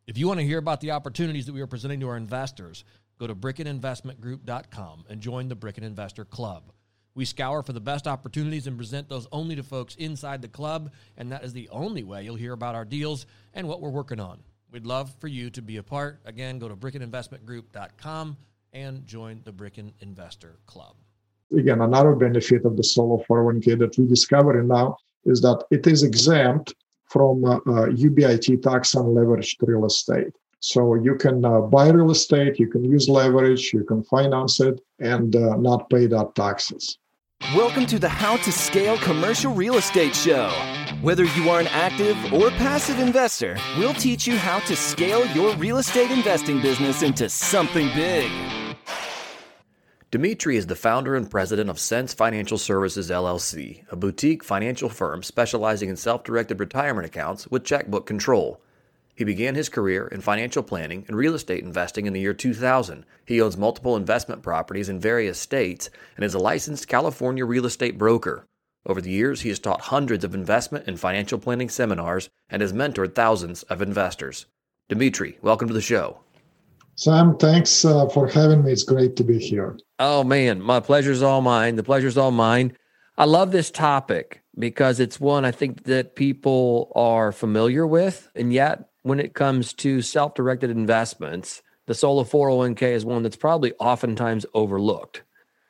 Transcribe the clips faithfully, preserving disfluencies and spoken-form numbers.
If you want to hear about the opportunities that we are presenting to our investors, go to Bricken Investment Group dot com and join the Bricken Investor Club. We scour for the best opportunities and present those only to folks inside the club, and that is the only way you'll hear about our deals and what we're working on. We'd love for you to be a part. Again, go to Bricken Investment Group dot com and join the Bricken Investor Club. Again, another benefit of the solo four oh one k that we discovered now is that it is exempt from uh, uh, U B I T tax on leveraged real estate. So you can uh, buy real estate, you can use leverage, you can finance it, and uh, not pay that taxes. Welcome to the How to Scale Commercial Real Estate Show. Whether you are an active or passive investor, we'll teach you how to scale your real estate investing business into something big. Dimitri is the founder and president of Sense Financial Services, L L C, a boutique financial firm specializing in self-directed retirement accounts with checkbook control. He began his career in financial planning and real estate investing in the year two thousand. He owns multiple investment properties in various states and is a licensed California real estate broker. Over the years, he has taught hundreds of investment and financial planning seminars and has mentored thousands of investors. Dimitri, welcome to the show. Sam, thanks uh, for having me. It's great to be here. Oh, man, my pleasure's all mine. The pleasure's all mine. I love this topic because it's one I think that people are familiar with, and yet when it comes to self-directed investments, the solo four oh one k is one that's probably oftentimes overlooked.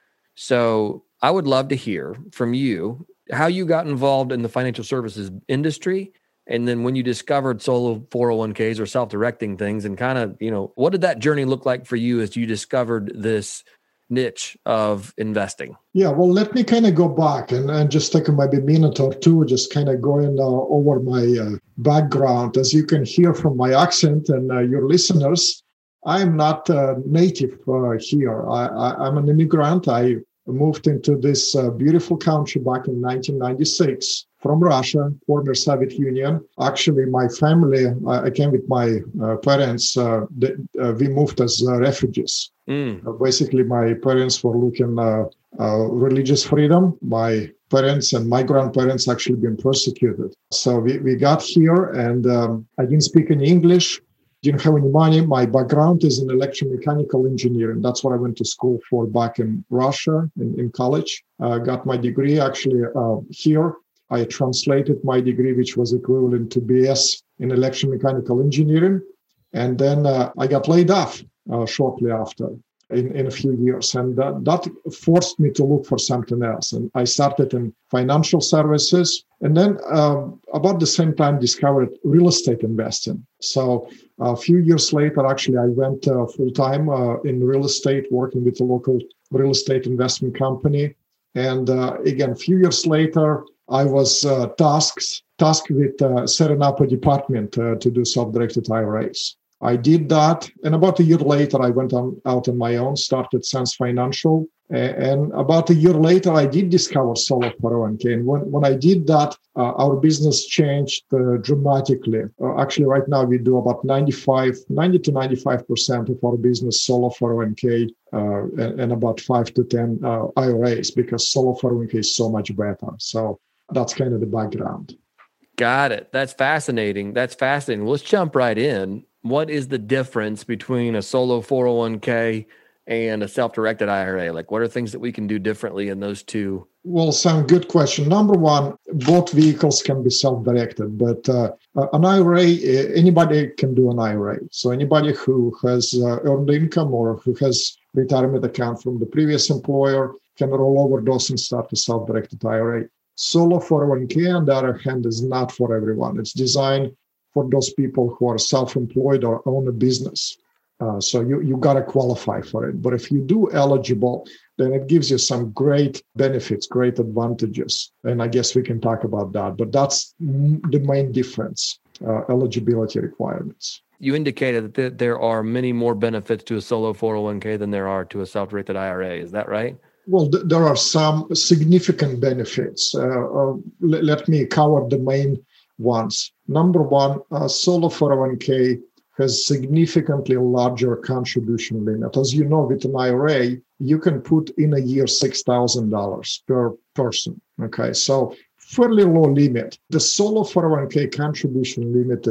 So I would love to hear from you how you got involved in the financial services industry, and then when you discovered solo four oh one k's or self-directing things, and kind of, you know, what did that journey look like for you as you discovered this niche of investing? Yeah, well, let me kind of go back and, and just take maybe a minute or two, just kind of going uh, over my uh, background. As you can hear from my accent and uh, your listeners, I am not uh, native uh, here. I, I, I'm an immigrant. I moved into this uh, beautiful country back in nineteen ninety-six from Russia, former Soviet Union. Actually, my family, I, I came with my uh, parents. Uh, the, uh, we moved as uh, refugees. Mm. Uh, basically, my parents were looking uh, uh, religious freedom. My parents and my grandparents actually been persecuted. So we, we got here, and um, I didn't speak any English. Didn't have any money. My background is in electromechanical engineering. That's what I went to school for back in Russia, in, in college. Uh, got my degree actually uh, here. I translated my degree, which was equivalent to B S in electromechanical engineering. And then uh, I got laid off uh, shortly after in, in a few years. And that, that forced me to look for something else. And I started in financial services. And then um, about the same time, discovered real estate investing. So a few years later, actually, I went uh, full-time uh, in real estate, working with a local real estate investment company. And uh, again, a few years later, I was uh, tasked, tasked with uh, setting up a department uh, to do self-directed I R As. I did that. And about a year later, I went on, out on my own, started Sense Financial. And about a year later, I did discover solo four oh one k. And when, when I did that, uh, our business changed uh, dramatically. Uh, actually, right now, we do about ninety-five, ninety to ninety-five percent of our business solo four oh one k uh, and, and about five to ten uh, I R As, because solo four oh one k is so much better. So that's kind of the background. Got it. That's fascinating. That's fascinating. Let's jump right in. What is the difference between a solo four oh one k and a self-directed I R A? Like, what are things that we can do differently in those two? Well, Sam, good question. Number one, both vehicles can be self-directed, but uh, an I R A, anybody can do an I R A. So anybody who has uh, earned income or who has retirement account from the previous employer can roll over those and start a self-directed I R A. Solo four oh one k, on the other hand, is not for everyone. It's designed for those people who are self-employed or own a business. Uh, so you, you got to qualify for it. But if you do eligible, then it gives you some great benefits, great advantages. And I guess we can talk about that. But that's the main difference, uh, eligibility requirements. You indicated that there are many more benefits to a solo four oh one k than there are to a self-directed I R A. Is that right? Well, th- there are some significant benefits. Uh, uh, l- let me cover the main ones. Number one, uh, solo four oh one k has significantly larger contribution limit. As you know, with an I R A, you can put in a year six thousand dollars per person. Okay, so fairly low limit. The solo four oh one k contribution limit is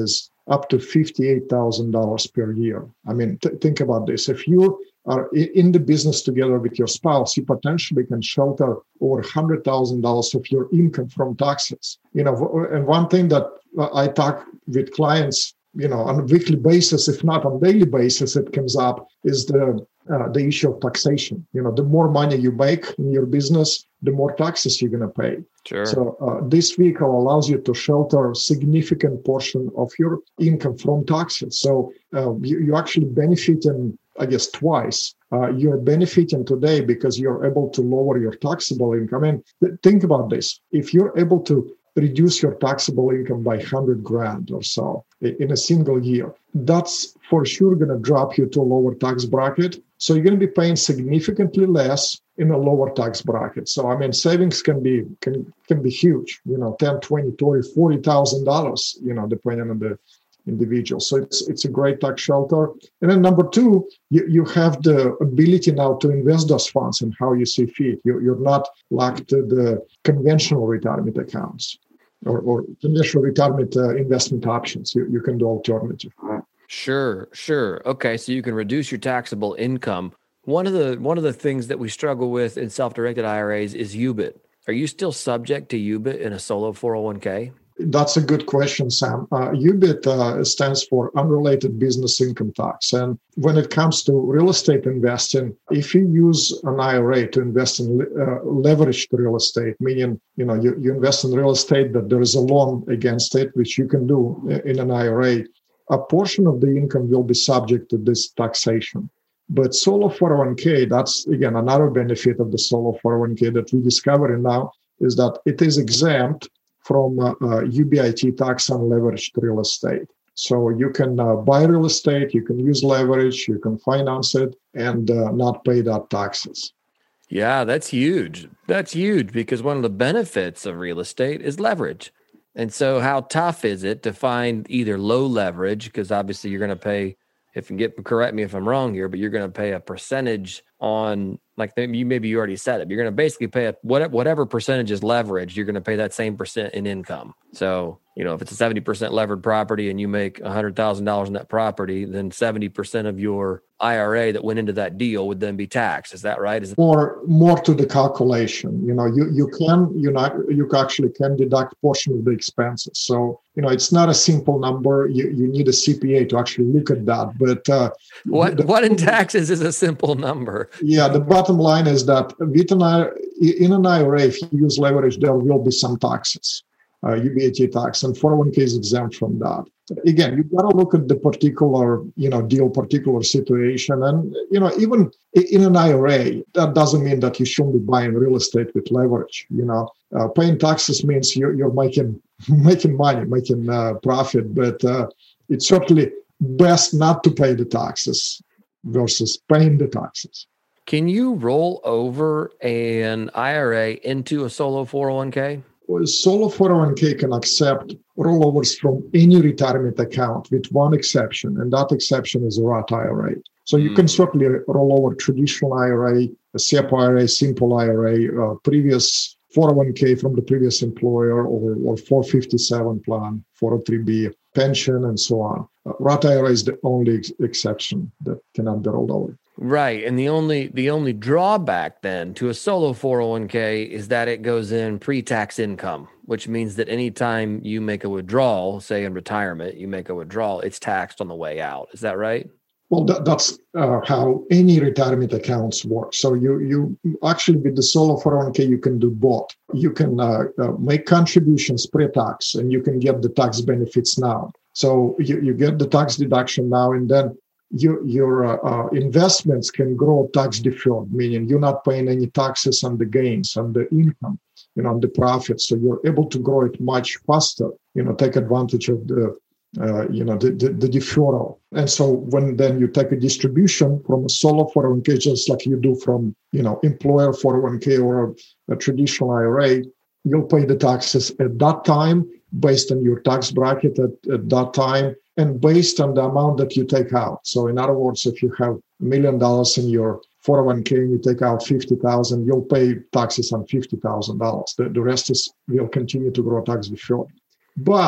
up to fifty-eight thousand dollars per year. I mean, th- think about this. If you are in the business together with your spouse, you potentially can shelter over one hundred thousand dollars of your income from taxes. You know, and one thing that I talk with clients, you know, on a weekly basis, if not on a daily basis, it comes up, is the uh, the issue of taxation. You know, the more money you make in your business, the more taxes you're going to pay. Sure. So uh, this vehicle allows you to shelter a significant portion of your income from taxes. So uh, you, you actually benefit in, I guess, twice. Uh, you're benefiting today because you're able to lower your taxable income. And th- think about this. If you're able to reduce your taxable income by one hundred grand or so in a single year, that's for sure going to drop you to a lower tax bracket. So you're going to be paying significantly less in a lower tax bracket. So, I mean, savings can be can can be huge, you know, ten, twenty, thirty, forty thousand dollars, you know, depending on the individual. So it's it's a great tax shelter. And then number two, you, you have the ability now to invest those funds in how you see fit. You, you're not locked to the conventional retirement accounts or, or conventional retirement uh, investment options. You, you can do alternative. Sure, sure. Okay, so you can reduce your taxable income. One of the one of the things that we struggle with in self-directed I R As is U B I T. Are you still subject to U B I T in a solo four oh one k? That's a good question, Sam. Uh, U B I T uh, stands for Unrelated Business Income Tax. And when it comes to real estate investing, if you use an I R A to invest in uh, leveraged real estate, meaning you know you, you invest in real estate that there is a loan against it, which you can do in an I R A, a portion of the income will be subject to this taxation. But solo four oh one k, that's, again, another benefit of the solo four oh one k that we discovered now is that it is exempt from uh, uh, U B I T tax on leveraged real estate. So you can uh, buy real estate, you can use leverage, you can finance it, and uh, not pay that taxes. Yeah, that's huge. That's huge because one of the benefits of real estate is leverage. And so how tough is it to find either low leverage, because obviously you're going to pay, if you get, correct me if I'm wrong here, but you're going to pay a percentage on, like you maybe you already said it, you're going to basically pay a, whatever, whatever percentage is leverage, you're going to pay that same percent in income. So, you know, if it's a seventy percent levered property and you make one hundred thousand dollars in that property, then seventy percent of your I R A that went into that deal would then be taxed. Is that right? Is it- Or more to the calculation, you know, you, you can, you know, you actually can deduct a portion of the expenses. So, you know, it's not a simple number. You, you need a C P A to actually look at that. But uh, what, the, what in taxes is a simple number? Yeah, the bottom line is that with an I R A, in an I R A, if you use leverage, there will be some taxes, uh, U B I T tax, and four oh one k is exempt from that. Again, you've got to look at the particular, you know, deal, particular situation. And, you know, even in an I R A, that doesn't mean that you shouldn't be buying real estate with leverage. You know, uh, paying taxes means you're, you're making making money, making uh, profit, but uh, it's certainly best not to pay the taxes versus paying the taxes. Can you roll over an I R A into a solo four oh one k? Well, solo four oh one k can accept rollovers from any retirement account with one exception, and that exception is a Roth I R A. So you mm. can certainly roll over traditional I R A, a S E P I R A, simple I R A, uh, previous four oh one k from the previous employer, or, or four fifty-seven plan, four oh three b, pension, and so on. Uh, Roth I R A is the only ex- exception that cannot be rolled over. Right. And the only the only drawback then to a solo four oh one k is that it goes in pre-tax income, which means that anytime you make a withdrawal, say in retirement, you make a withdrawal, it's taxed on the way out. Is that right? Well, that, that's uh, how any retirement accounts work. So you you actually, with the solo four oh one k, you can do both. You can uh, uh, make contributions pre-tax, and you can get the tax benefits now. So you, you get the tax deduction now, and then you, your uh, uh, investments can grow tax deferred, meaning you're not paying any taxes on the gains, on the income, you know, on the profits. So you're able to grow it much faster, you know, take advantage of the Uh, you know, the, the, the deferral. And so when then you take a distribution from a solo four oh one k, just like you do from, you know, employer four oh one k or a, a traditional I R A, you'll pay the taxes at that time based on your tax bracket at, at that time and based on the amount that you take out. So in other words, if you have a million dollars in your four oh one k and you take out fifty thousand, you'll pay taxes on fifty thousand dollars. The, the rest is will continue to grow tax deferred. But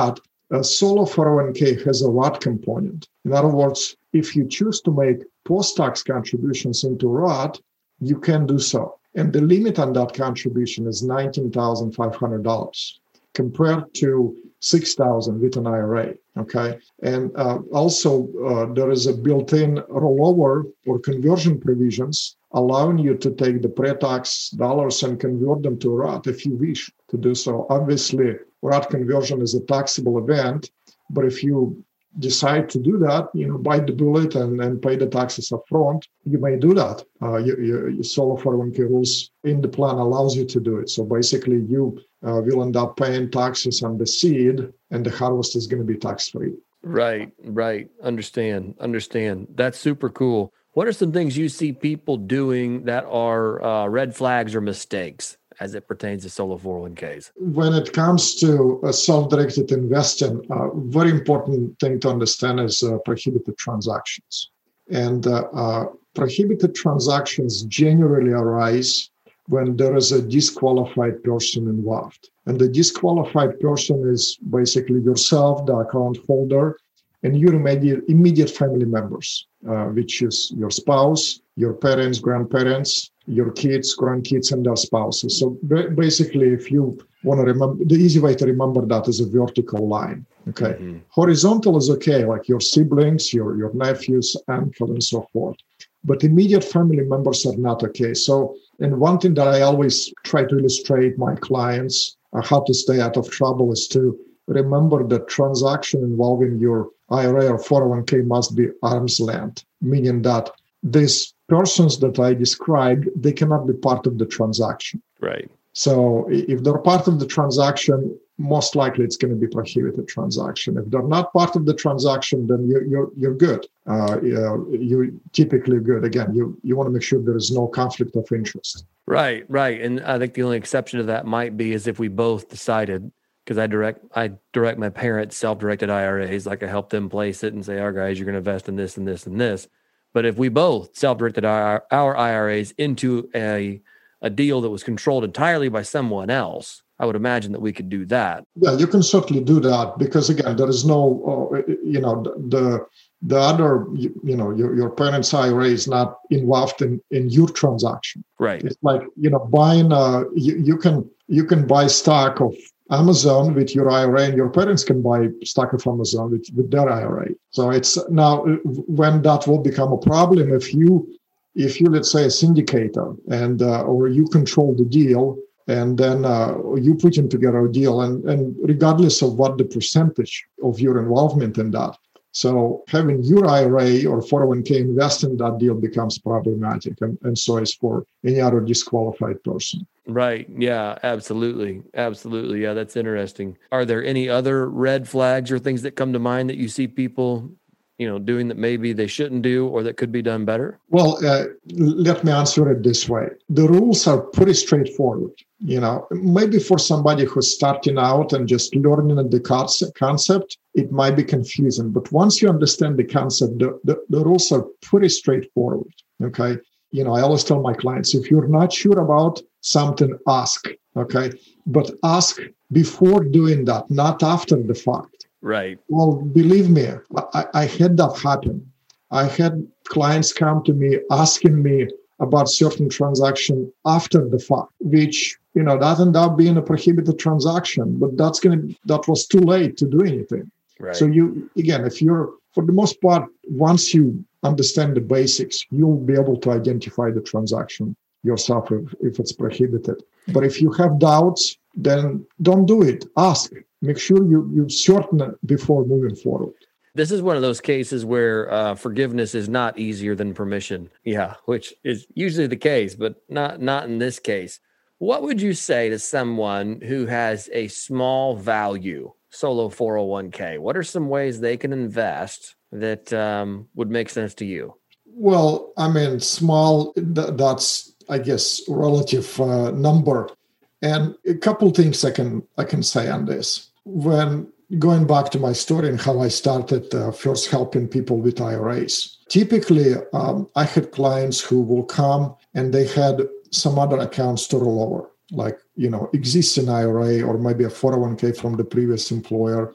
a solo four oh one k has a Roth component. In other words, if you choose to make post-tax contributions into Roth, you can do so. And the limit on that contribution is nineteen thousand five hundred dollars compared to six thousand dollars with an I R A, okay? And uh, also, uh, there is a built-in rollover or conversion provisions allowing you to take the pre-tax dollars and convert them to Roth if you wish to do so. Obviously, Roth conversion is a taxable event, but if you decide to do that, you know, bite the bullet and, and pay the taxes up front, you may do that. Uh, you, you, your solo four oh one k rules in the plan allows you to do it. So basically, you uh, will end up paying taxes on the seed, and the harvest is going to be tax-free. Right, right. Understand, understand. That's super cool. What are some things you see people doing that are uh, red flags or mistakes as it pertains to solo four oh one k's? When it comes to uh, self-directed investing, a uh, very important thing to understand is uh, prohibited transactions. And uh, uh, prohibited transactions generally arise when there is a disqualified person involved. And the disqualified person is basically yourself, the account holder, and your immediate, immediate family members, uh, which is your spouse, your parents, grandparents, your kids, grandkids, and their spouses. So basically, if you want to remember, the easy way to remember that is a vertical line, okay? Mm-hmm. Horizontal is okay, like your siblings, your, your nephews, uncle, and so forth. But immediate family members are not okay. So, and one thing that I always try to illustrate my clients uh, how to stay out of trouble is to remember that transaction involving your I R A or four oh one k must be arm's length, meaning that these persons that I described, they cannot be part of the transaction. Right. So if they're part of the transaction, most likely it's going to be prohibited transaction. If they're not part of the transaction, then you're you're, you're good. Uh, you're typically good. Again, you, you want to make sure there is no conflict of interest. Right, right. And I think the only exception to that might be is if we both decided, because I direct I direct my parents' self-directed I R As, like I help them place it and say, all right, guys, you're going to invest in this and this and this. But if we both self-directed our, our I R As into a a deal that was controlled entirely by someone else, I would imagine that we could do that. Yeah, you can certainly do that because, again, there is no, uh, you know, the the other, you, you know, your, your parents' I R A is not involved in, in your transaction. Right. It's like, you know, buying, uh, you, you can you can buy stock of Amazon with your I R A, and your parents can buy stock of Amazon with, with their I R A. So it's now when that will become a problem if you, if you let's say a syndicator and uh, or you control the deal, and then uh, you put in together a deal, and, and regardless of what the percentage of your involvement in that. So having your I R A or four oh one k invest in that deal becomes problematic, and, and so is for any other disqualified person. Right. Yeah, absolutely. Absolutely. Yeah, that's interesting. Are there any other red flags or things that come to mind that you see people, you know, doing that maybe they shouldn't do or that could be done better? Well, uh, let me answer it this way. The rules are pretty straightforward. You know, maybe for somebody who's starting out and just learning the concept, it might be confusing. But once you understand the concept, the, the, the rules are pretty straightforward. Okay. You know, I always tell my clients, if you're not sure about something, ask. Okay. But ask before doing that, not after the fact. Right. Well, believe me, I, I had that happen. I had clients come to me asking me about certain transaction after the fact, which, you know, that ended up being a prohibited transaction, but that's going to, that was too late to do anything. Right. So you, again, if you're, for the most part, once you understand the basics, you'll be able to identify the transaction yourself if, if it's prohibited. But if you have doubts, then don't do it. Ask. Make sure you, you certain it before moving forward. This is one of those cases where uh, forgiveness is not easier than permission. Yeah, which is usually the case, but not not in this case. What would you say to someone who has a small value solo four oh one k? What are some ways they can invest that um, would make sense to you? Well, I mean, small, th- that's, I guess, relative uh, number. And a couple things I can I can say on this. When going back to my story and how I started uh, first helping people with I R As, typically um, I had clients who will come and they had some other accounts to roll over, like, you know, existing I R A or maybe a four oh one k from the previous employer.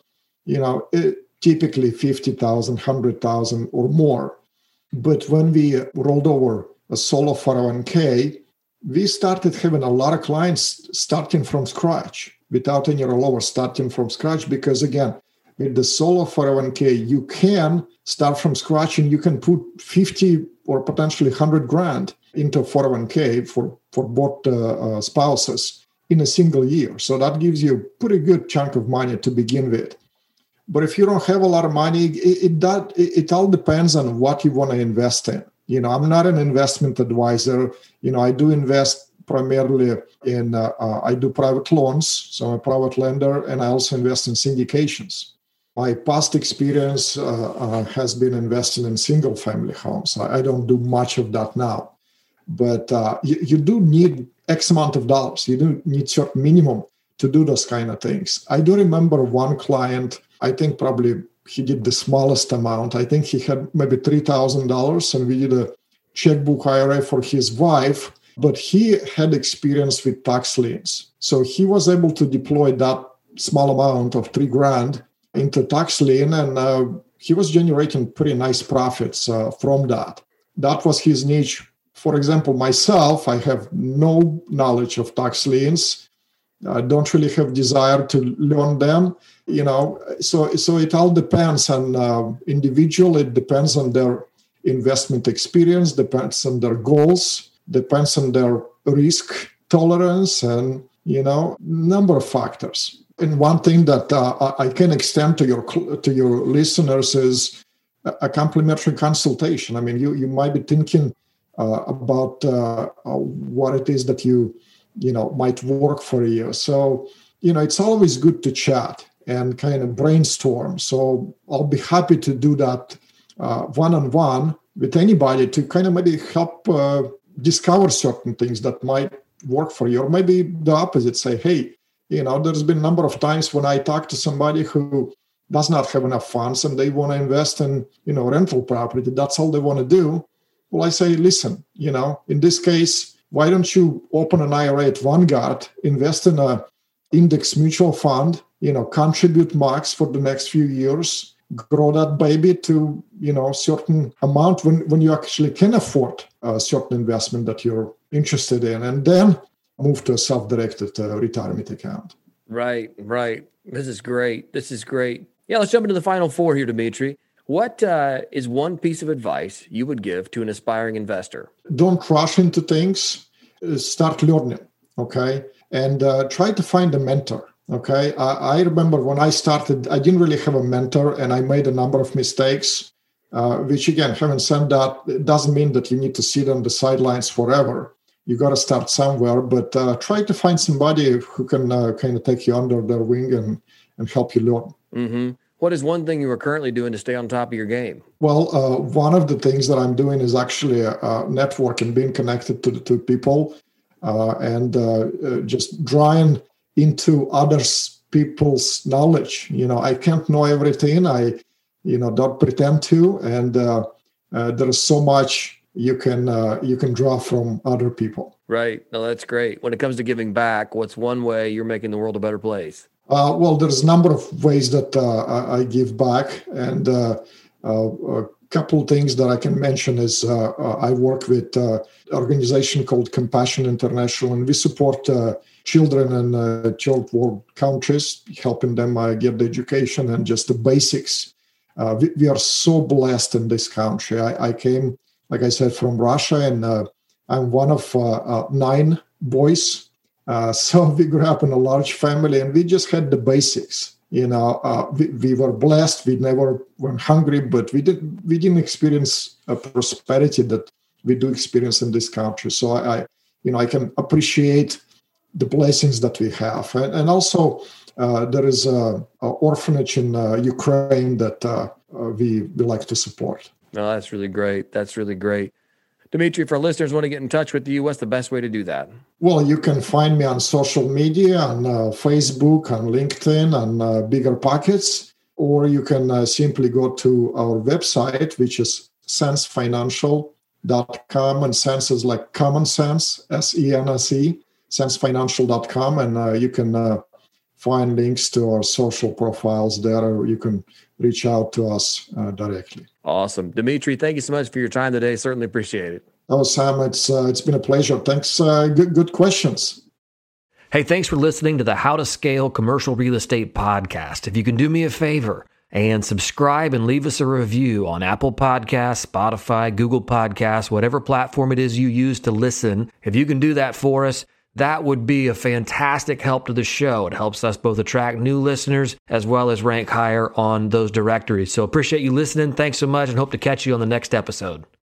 you know, it, typically fifty thousand, one hundred thousand or more. But when we rolled over a solo four oh one k, we started having a lot of clients starting from scratch without any rollover, starting from scratch. Because again, with the solo four oh one k, you can start from scratch and you can put fifty or potentially one hundred grand into four oh one k for, for both uh, uh, spouses in a single year. So that gives you a pretty good chunk of money to begin with. But if you don't have a lot of money, it, it, that, it, it all depends on what you want to invest in. You know, I'm not an investment advisor. You know, I do invest primarily in, uh, uh, I do private loans, so I'm a private lender, and I also invest in syndications. My past experience uh, uh, has been investing in single-family homes. I, I don't do much of that now. But uh, you, you do need X amount of dollars. You do need certain minimum to do those kind of things. I do remember one client, I think probably he did the smallest amount. I think he had maybe three thousand dollars, and we did a checkbook I R A for his wife, but he had experience with tax liens. So he was able to deploy that small amount of three grand into tax lien, and uh, he was generating pretty nice profits uh, from that. That was his niche. For example, myself, I have no knowledge of tax liens. I don't really have desire to learn them, you know. So, so it all depends on uh, individual. It depends on their investment experience, depends on their goals, depends on their risk tolerance, and, you know, number of factors. And one thing that uh, I can extend to your to your listeners is a complimentary consultation. I mean, you you might be thinking uh, about uh, what it is that you you know might work for you. So, you know, it's always good to chat and kind of brainstorm. So I'll be happy to do that uh, one-on-one with anybody to kind of maybe help uh, discover certain things that might work for you, or maybe the opposite. Say, hey, you know, there's been a number of times when I talk to somebody who does not have enough funds and they want to invest in, you know, rental property. That's all they want to do. Well, I say, listen, you know, in this case, why don't you open an I R A at Vanguard, invest in a index mutual fund, you know, contribute max for the next few years, grow that baby to, you know, certain amount when, when you actually can afford a certain investment that you're interested in, and then move to a self-directed uh, retirement account. Right, right. This is great. This is great. Yeah, let's jump into the final four here, Dmitry. What uh, is one piece of advice you would give to an aspiring investor? Don't rush into things. Start learning, okay? And uh, try to find a mentor, okay? I, I remember when I started, I didn't really have a mentor, and I made a number of mistakes, uh, which, again, having said that, it doesn't mean that you need to sit on the sidelines forever. You got to start somewhere, but uh, try to find somebody who can uh, kind of take you under their wing and, and help you learn. Mm-hmm. What is one thing you are currently doing to stay on top of your game? Well, uh, one of the things that I'm doing is actually uh, networking, being connected to, to people uh, and uh, uh, just drawing into others people's knowledge. You know, I can't know everything. I, you know, don't pretend to. And uh, uh, there is so much you can uh, you can draw from other people. Right. No, that's great. When it comes to giving back, what's one way you're making the world a better place? Uh, well, there's a number of ways that uh, I give back, and uh, uh, a couple of things that I can mention is uh, uh, I work with uh, an organization called Compassion International, and we support uh, children in uh, third world countries, helping them uh, get the education and just the basics. Uh, we, we are so blessed in this country. I, I came, like I said, from Russia, and uh, I'm one of uh, uh, nine boys. Uh, so we grew up in a large family, and we just had the basics. You know, uh, we, we were blessed. We never went hungry, but we didn't we didn't experience a prosperity that we do experience in this country. So I, I you know, I can appreciate the blessings that we have, and, and also uh, there is a, a orphanage in uh, Ukraine that uh, uh, we we like to support. No, that's really great. That's really great. Dmitry, if our listeners want to get in touch with you, what's the best way to do that? Well, you can find me on social media, on uh, Facebook, on LinkedIn, on uh, Bigger Pockets, or you can uh, simply go to our website, which is sense financial dot com, and sense is like common sense, S E N S E, sense financial dot com, and uh, you can uh, find links to our social profiles there, or you can reach out to us uh, directly. Awesome. Dimitri, thank you so much for your time today. Certainly appreciate it. Oh, Sam, it's uh, it's been a pleasure. Thanks. Uh, good, good questions. Hey, thanks for listening to the How to Scale Commercial Real Estate podcast. If you can do me a favor and subscribe and leave us a review on Apple Podcasts, Spotify, Google Podcasts, whatever platform it is you use to listen, if you can do that for us, that would be a fantastic help to the show. It helps us both attract new listeners as well as rank higher on those directories. So appreciate you listening. Thanks so much and hope to catch you on the next episode.